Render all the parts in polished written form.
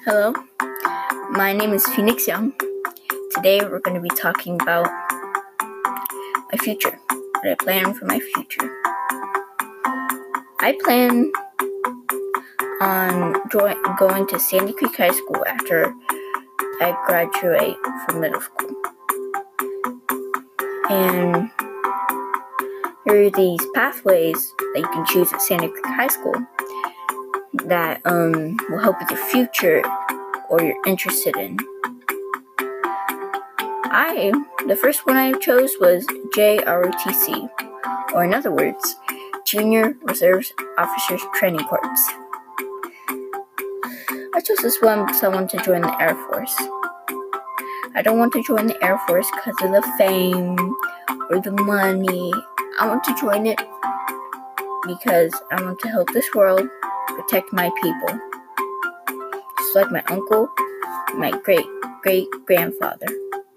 Hello, my name is Phoenix Young. Today we're going to be talking about my future, what I plan for my future. I plan on going to Sandy Creek High School after I graduate from middle school. And there are these pathways that you can choose at Sandy Creek High School that will help with your future or you're interested in. The first one I chose was JROTC, or in other words, Junior Reserve Officers Training Corps. I chose this one because I want to join the Air Force. I don't want to join the Air Force because of the fame or the money. I want to join it because I want to help this world, protect my people. Just like my uncle, my great-great-grandfather.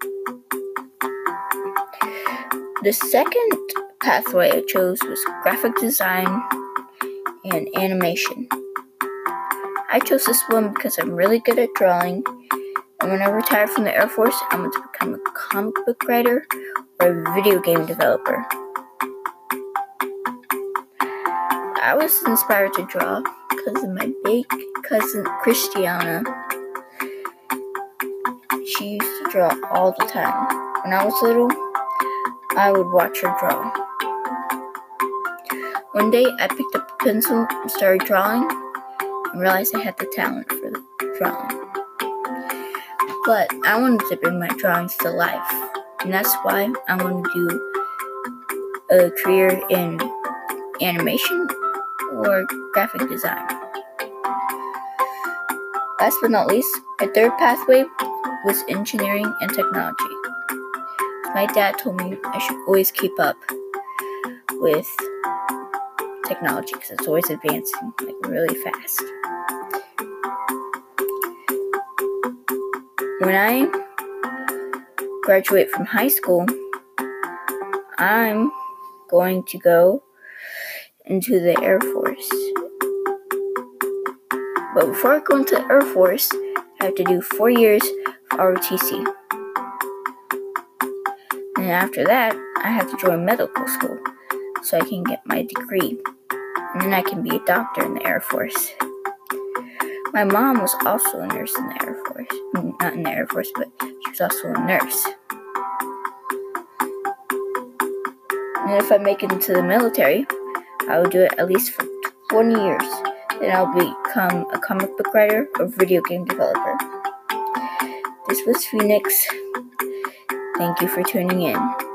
The second pathway I chose was graphic design and animation. I chose this one because I'm really good at drawing, and when I retire from the Air Force, I want to become a comic book writer or a video game developer. I was inspired to draw because of my big cousin Christiana. She used to draw all the time. When I was little, I would watch her draw. One day, I picked up a pencil and started drawing and realized I had the talent for the drawing. But I wanted to bring my drawings to life, and that's why I want to do a career in animation or graphic design. Last but not least, my third pathway was engineering and technology. My dad told me I should always keep up with technology because it's always advancing really fast. When I graduate from high school, I'm going to go into the Air Force. But before I go into the Air Force, I have to do 4 years of ROTC. And after that, I have to join medical school so I can get my degree. And then I can be a doctor in the Air Force. My mom was also a nurse in the Air Force. Not in the Air Force, but she was also a nurse. And if I make it into the military, I will do it at least for 20 years. Then I'll become a comic book writer or video game developer. This was Phoenix. Thank you for tuning in.